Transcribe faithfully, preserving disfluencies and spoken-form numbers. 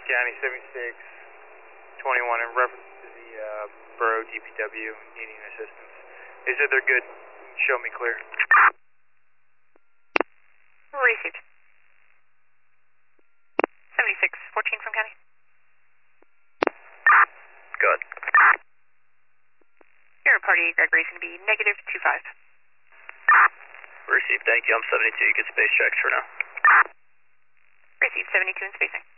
County seventy-six twenty-one in reference to the uh, borough D P W needing assistance. They said they're good. Show me clear. Received. seventy-six fourteen from County. Good. Your party, Gregory, is going to be negative two five. Received, thank you. I'm seventy-two. You get space checks for now. Received, seventy-two in spacing.